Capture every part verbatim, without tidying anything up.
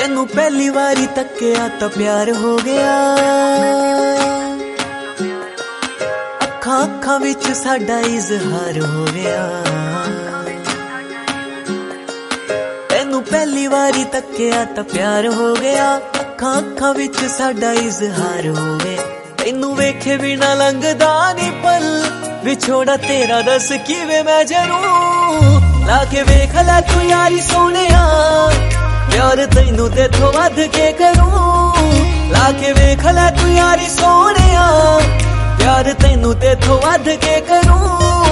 तेनू पहली बारी तक्या तो प्यार हो गया। अखा अखा विच साडा इजहार हो गया। तेनू पहली बारी तक्या तो प्यार हो गया। अखा अखा विच साडा इजहार हो गया। तेनू वेखे बिना लंघदा नी पल, विछोड़ा तेरा दस किवे मैं जरूं। लाके वेख लै तू यारी सोनिया, प्यार तैनू तेथों वध के करूं। लाके वेख लै तू यारी सोनिया, प्यार तैनू तेथों वध के करूं।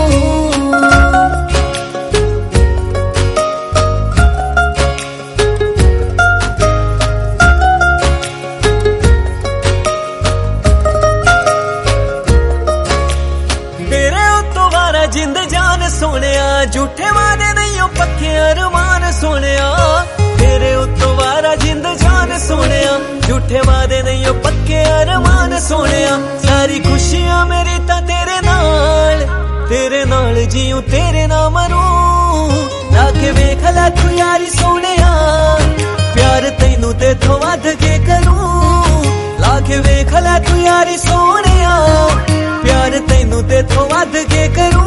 जिंद जान सोनिया, झूठे वादे नहीं हो पक्के अरमान सोनिया। तेरे उत्तों वारा जिंद जान सोनिया, झूठे वादे नहीं हो पक्के अरमान सोनिया। सारी खुशियां मेरी ता तेरे नाल, तेरे नाल जीऊं तेरे ना मरूं। लाके वेख लै तू यारी सोनिया, प्यार तैनू तेथों वध के करूं। लाके वेख लै तू यारी सोनिया, प्यार तैनू तेथों वध के करूं।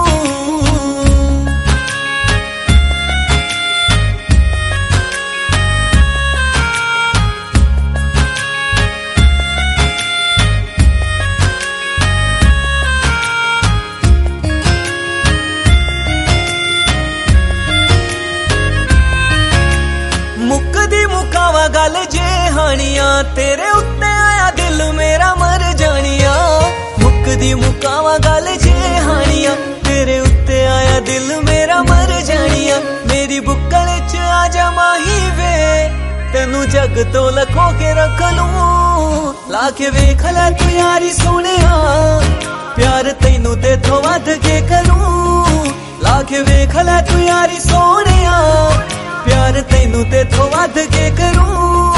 मुकदी मुकावा गल जे हानिया, तेरे उत्ते आया दिल मेरा मर जानिया। मुकदी मुकावा गल जे हानिया, तेरे उत्ते आया दिल मेरा मर जानिया। मेरी बुक्कल च आजा माही वे, तेनू जग तो लखो के रख लूं। लाके वेख लै तू यारी सोनिया, प्यार तैनू तेथों वध के करूं। लाके वेख लै तू यारी सोनिया, प्यार तैनू तेथों वध के करूं।